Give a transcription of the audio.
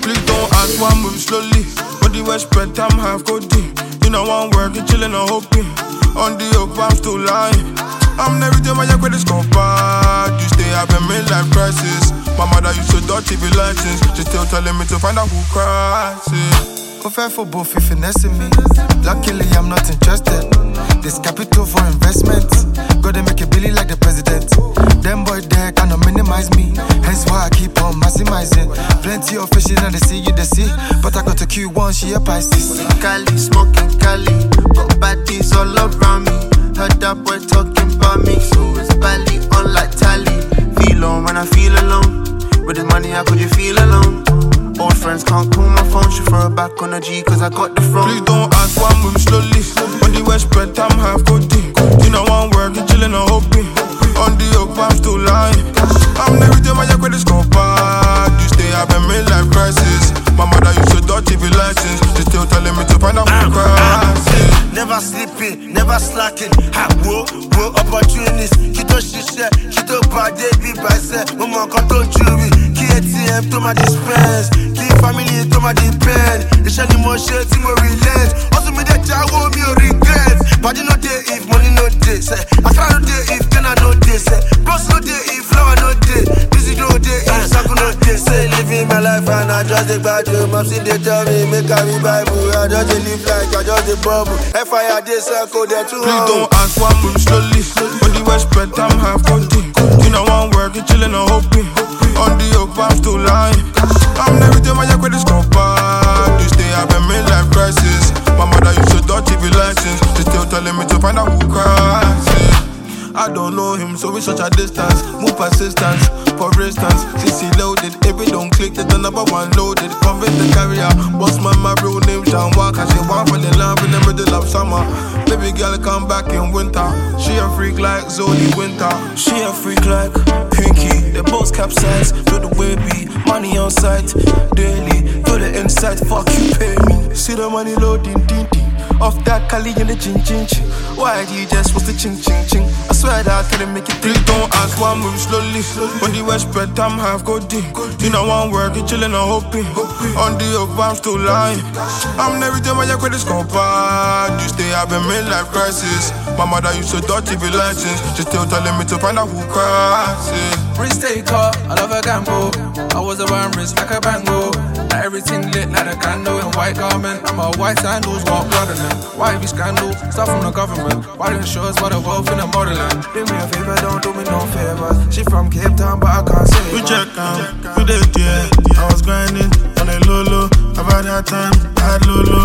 Please don't ask why I move slowly. Body well spread, time half go deep. You know I'm working, chillin' and hoping. On the up, I'm still lying. I'm never doing my credit's gone bad. You stay having midlife crisis. My mother used to dirty be license. She still telling me to find out who cries it. Go fair for both if finessing me. Luckily I'm not interested. This capital for investments. Gotta make it Billy like the president. Them boy there cannot minimize me. Hence why I keep on maximizing. Plenty of fishes in the sea, you the sea. But I got a Q1, she a Pisces. Cali, smoking Cali. Got baddies all around me. Heard that boy talking about me. So it's Bali on like Tally. Feel on when I feel alone. With the money, how could you feel alone? Old friends can't call my phone. She throw it back on the G cause I got the throne. Please don't ask why I move slowly. Body well spread, time half go deep. You know I'm working, chillin' and hoping. On the up, I'm still lying. I'm never doing my credit's gone bad. You stay having midlife crisis. My mother used to dirty be license. She still telling me to find out who cries it. Never sleeping, never slacking. Ha, whoa, opportunities. Kito shisha, kito bade, be by set. Mama can't jury. Key ATM to my dispense. Key family to my depend. It's any more shit, more relent. Also, me that I won't be regret. But you know, day if money no day. I can't no day if then I know this. Bros no day if flower no day. This is no day if circle no day. Say, living my life and I just take back to mom. See, they tell me, make a me Bible. I just live like I just a bubble. FIR, they circle, they're too Please don't ask why I move slowly. Body well spread, time half go deep. You know I'm working, chillin' and hoping. On the up, I'm still lying. I'm never doing my credit's gone bad. You stay having midlife crisis. My mother used to dirty be license. She still telling me to find out who cries it. I don't know him, so we such a distance. Move persistence, for instance. CC loaded, if it don't click, the number one loaded. Convince the carrier, boss man, my real name John Walker. She want for the love in the middle of summer. Baby girl come back in winter. She a freak like Zoli Winter. She a freak like Pinky. They both capsize, to the wavy. Money on sight, daily. To the inside, fuck you pay me. See the money loading, ding ding. Off that Cali in the chin chin chin. Why do you just what's the ching ching ching? I swear that I couldn't make it. Please don't ask why I move slowly. Body well spread, time half go deep. You know I'm working, chillin' and hoping. On the up, I'm still lying. I'm never doing my credit's gone bad. You stay having midlife crisis. My mother used to dirty be license. She still telling me to find out who cries it. Risk taker, I love a gamble. I was around wrist like a bango. Now everything lit like a candle in white garment. I'm a white sandals, got blood in them. Why be scandal? Stuff from the government. Why didn't show us what the wealth in the modeling? Do me a favor, don't do me no favors. She from Cape Town, but I can't say we check out, we did, yeah. I was grinding on a low. About that time, I had low.